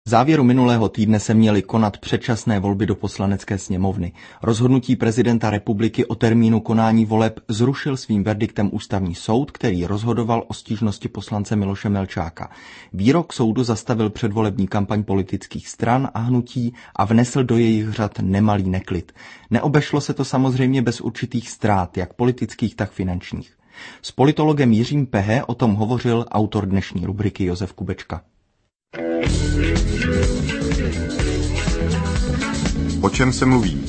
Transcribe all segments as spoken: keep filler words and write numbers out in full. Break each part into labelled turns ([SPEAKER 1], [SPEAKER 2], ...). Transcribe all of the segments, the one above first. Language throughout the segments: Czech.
[SPEAKER 1] V závěru minulého týdne se měly konat předčasné volby do Poslanecké sněmovny. Rozhodnutí prezidenta republiky o termínu konání voleb zrušil svým verdiktem ústavní soud, který rozhodoval o stížnosti poslance Miloše Melčáka. Výrok soudu zastavil předvolební kampaň politických stran a hnutí a vnesl do jejich řad nemalý neklid. Neobešlo se to samozřejmě bez určitých ztrát, jak politických, tak finančních. S politologem Jiřím Pehe o tom hovořil autor dnešní rubriky Josef Kubečka.
[SPEAKER 2] O čem se mluví?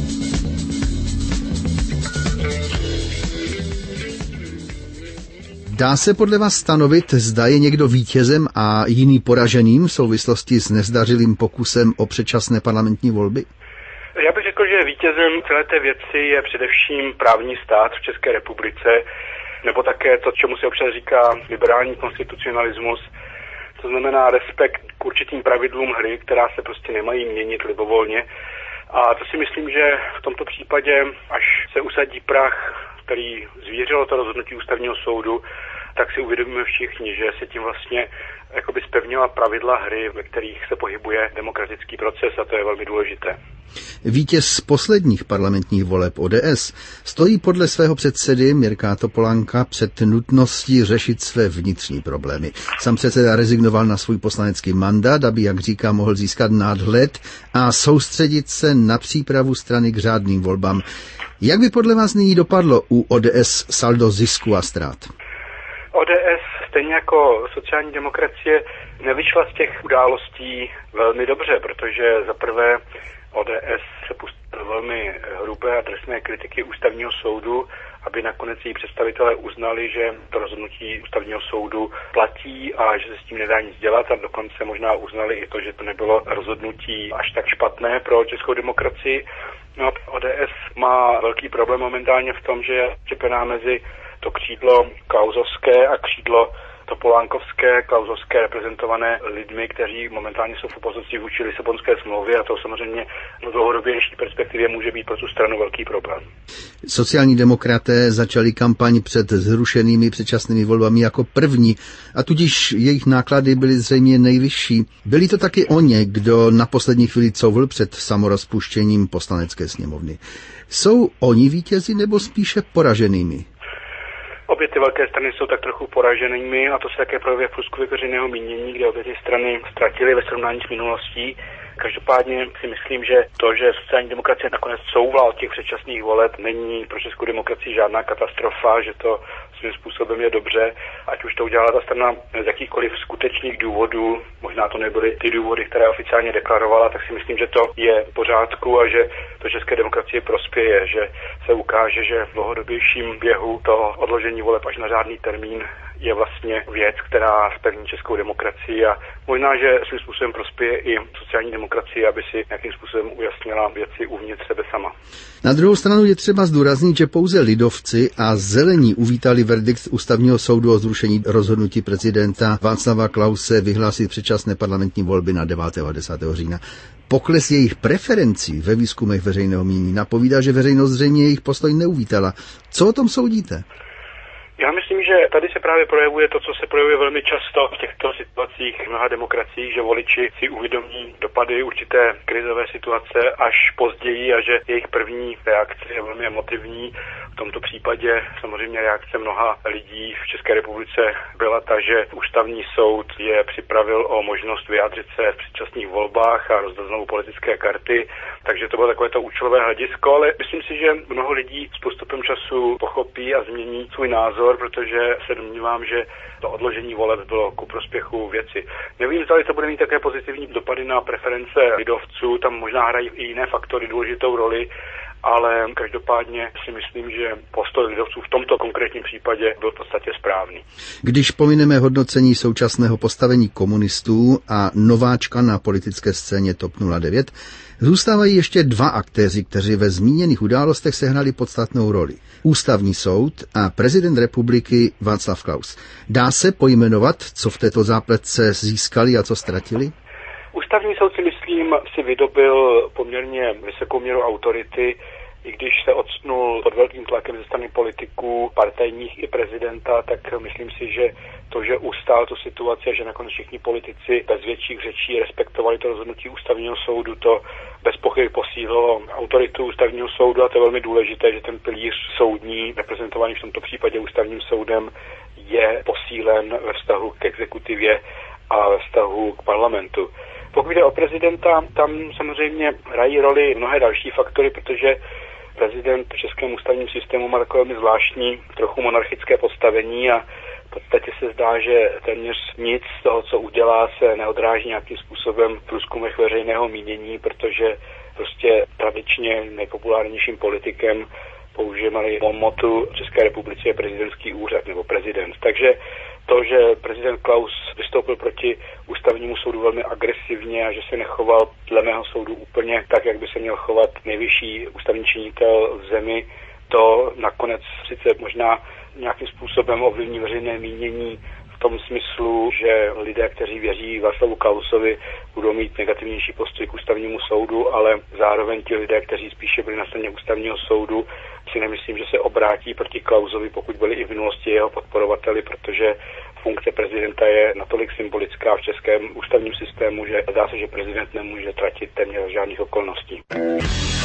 [SPEAKER 3] Dá se podle vás stanovit, zda je někdo vítězem a jiný poraženým v souvislosti s nezdařilým pokusem o předčasné parlamentní volby?
[SPEAKER 4] Já bych řekl, že vítězem celé té věci je především právní stát v České republice, nebo také to, čemu se občas říká liberální konstitucionalismus. To znamená respekt k určitým pravidlům hry, která se prostě nemají měnit libovolně. A to si myslím, že v tomto případě, až se usadí prach, který zvířilo to rozhodnutí ústavního soudu, tak si uvědomíme všichni, že se tím vlastně jakoby zpevnila pravidla hry, ve kterých se pohybuje demokratický proces, a to je velmi důležité.
[SPEAKER 3] Vítěz z posledních parlamentních voleb O D S stojí podle svého předsedy Mirka Topolánka před nutností řešit své vnitřní problémy. Sám předseda rezignoval na svůj poslanecký mandát, aby, jak říká, mohl získat nadhled a soustředit se na přípravu strany k řádným volbám. Jak by podle vás nyní dopadlo u O D S saldo zisku a ztrát?
[SPEAKER 4] O D S, stejně jako sociální demokracie, nevyšla z těch událostí velmi dobře, protože za prvé O D S se pustil velmi hrubé a drsné kritiky ústavního soudu, aby nakonec její představitelé uznali, že to rozhodnutí ústavního soudu platí a že se s tím nedá nic dělat, a dokonce možná uznali i to, že to nebylo rozhodnutí až tak špatné pro českou demokracii. No, O D S má velký problém momentálně v tom, že je připojená mezi to křídlo klausovské a křídlo topolánkovské, klausovské reprezentované lidmi, kteří momentálně jsou v opozici vůči Lisabonské smlouvě, a to samozřejmě v dlouhodobější perspektivě může být pro tu stranu velký problém.
[SPEAKER 3] Sociální demokraté začali kampaň před zrušenými předčasnými volbami jako první a tudíž jejich náklady byly zřejmě nejvyšší. Byli to taky oni, kdo na poslední chvíli couvl před samorozpuštěním Poslanecké sněmovny. Jsou oni vítězi nebo spíše poraženými?
[SPEAKER 4] Obě ty velké strany jsou tak trochu poraženými, a to se také projevuje v průzkumu veřejného mínění, kde obě ty strany ztratily ve srovnání s minulostí. Každopádně si myslím, že to, že sociální demokracie nakonec couvla od těch předčasných voleb, není pro českou demokracii žádná katastrofa, že to svým způsobem je dobře, ať už to udělala ta strana z jakýchkoliv skutečných důvodů, možná to nebyly ty důvody, které oficiálně deklarovala, tak si myslím, že to je v pořádku a že to české demokracie prospěje, že se ukáže, že v dlouhodobějším běhu to odložení voleb až na řádný termín je vlastně věc, která zpevní českou demokracii, a možná, že svým způsobem prospěje i sociální demokracii, aby si nějakým způsobem ujasnila věci uvnitř sebe sama.
[SPEAKER 3] Na druhou stranu je třeba zdůraznit, že pouze lidovci a zelení uvítali verdikt ústavního soudu o zrušení rozhodnutí prezidenta Václava Klause vyhlásit předčasné parlamentní volby na devátého a desátého října. Pokles jejich preferencí ve výzkumech veřejného mínění napovídá, že veřejnost zřejmě jejich postoj neuvítala. Co o tom soudíte?
[SPEAKER 4] Já myslím, že tady se právě projevuje to, co se projevuje velmi často v těchto situacích v mnoha demokraciích, že voliči si uvědomí dopady určité krizové situace až později a že jejich první reakce je velmi emotivní. V tomto případě samozřejmě reakce mnoha lidí v České republice byla ta, že ústavní soud je připravil o možnost vyjádřit se v předčasných volbách a rozdat znovu politické karty, takže to bylo takové to účelové hledisko, ale myslím si, že mnoho lidí s postupem času pochopí a změní svůj názor, protože se domnívám, že to odložení voleb bylo ku prospěchu věci. Nevím, zda to bude mít také pozitivní dopady na preference lidovců, tam možná hrají i jiné faktory důležitou roli, ale každopádně si myslím, že postoj lidovců v tomto konkrétním případě byl v podstatě správný.
[SPEAKER 3] Když pomineme hodnocení současného postavení komunistů a nováčka na politické scéně TOP nula devět, zůstávají ještě dva aktéři, kteří ve zmíněných událostech sehnali podstatnou roli. Ústavní soud a prezident republiky Václav Klaus. Dá se pojmenovat, co v této zápletce získali a co ztratili?
[SPEAKER 4] Ústavní soud si myslím si vydobil poměrně vysokou míru autority I když se octnul pod velkým tlakem ze strany politiků, partajních i prezidenta, tak myslím si, že to, že ustál tu situaci a že nakonec všichni politici bez větších řečí respektovali to rozhodnutí ústavního soudu, to bez pochyby posílilo autoritu ústavního soudu a to je velmi důležité, že ten pilíř soudní, reprezentovaný v tomto případě ústavním soudem, je posílen ve vztahu k exekutivě a ve vztahu k parlamentu. Pokud jde o prezidenta, tam samozřejmě hrají roli mnohé další faktory, protože prezident v českém ústavním systému má takové velmi zvláštní, trochu monarchické postavení a v podstatě se zdá, že téměř nic z toho, co udělá, se neodráží nějakým způsobem v průzkumech veřejného mínění, protože prostě tradičně nejpopulárnějším politikem používali motu v České republice je prezidentský úřad nebo prezident. Takže to, že prezident Klaus vystoupil proti ústavnímu soudu velmi agresivně a že se nechoval dle mého soudu úplně tak, jak by se měl chovat nejvyšší ústavní činitel v zemi, to nakonec sice možná nějakým způsobem ovlivní veřejné mínění v tom smyslu, že lidé, kteří věří Václavu Klausovi, budou mít negativnější postoj k ústavnímu soudu, ale zároveň ti lidé, kteří spíše byli na straně ústavního soudu, si nemyslím, že se obrátí proti Klausovi, pokud byli i v minulosti jeho podporovateli, protože funkce prezidenta je natolik symbolická v českém ústavním systému, že zdá se, že prezident nemůže tratit téměř žádných okolností.